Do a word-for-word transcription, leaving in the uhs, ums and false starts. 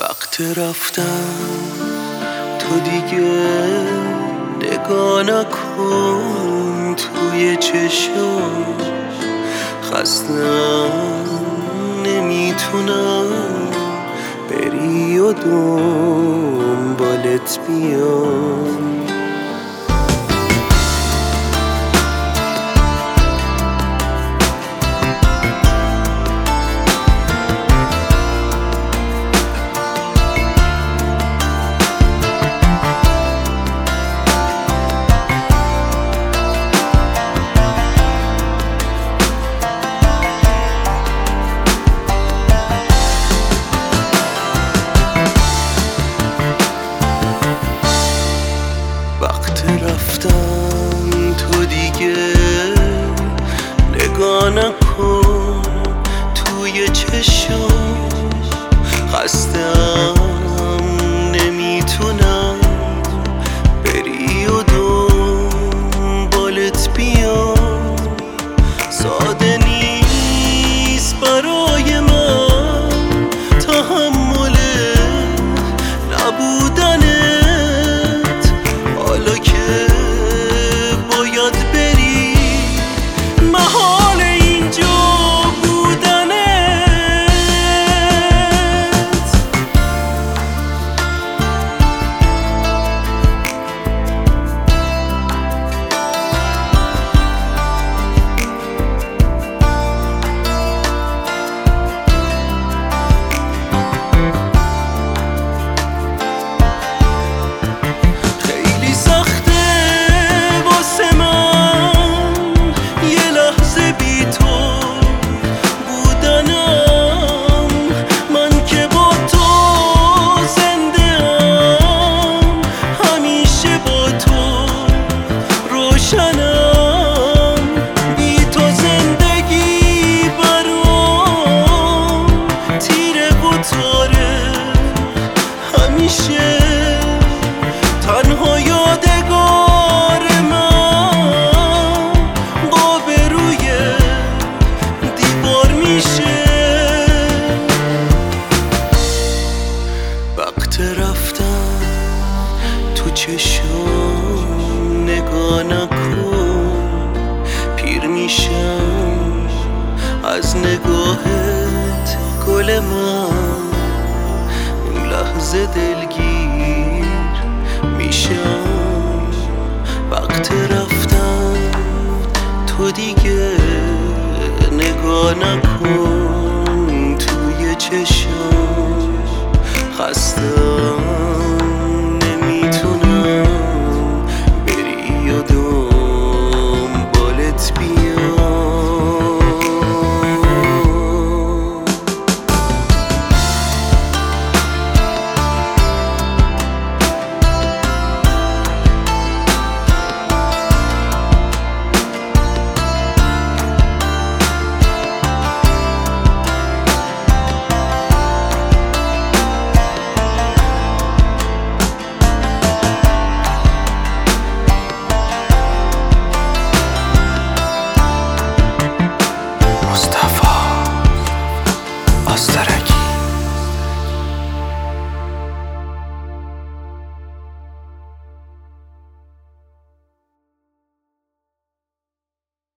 وقت رفتن تو دیگه نگاه نکن توی چشم، خستم نمیتونم بری و دنبالت بیام. وقت رفتن تو دیگه نگاه نکن توی چشم، خستم نمیتونم بری و دنبالت بیام. ساده نیست برای من تحمل نبودن، حالا که باید بری محال اینجا بودنت. همیشه تنها یادگار من قاب روی دیوار میشه. وقت رفتن تو چشم نگاه نکن، پیر میشم از نگاهت گل من، لحظه دلگیر میشم. وقت رفتن تو دیگه نگاه نکن توی چشم، خستم